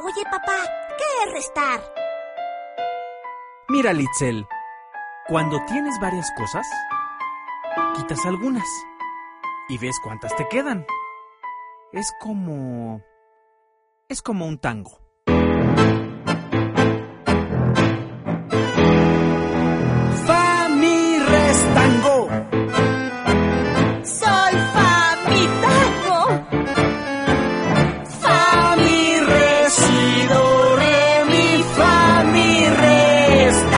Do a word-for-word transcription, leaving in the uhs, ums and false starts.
Oye, papá, ¿qué es restar? Mira, Litzel, cuando tienes varias cosas, quitas algunas y ves cuántas te quedan. Es como... es como un tango.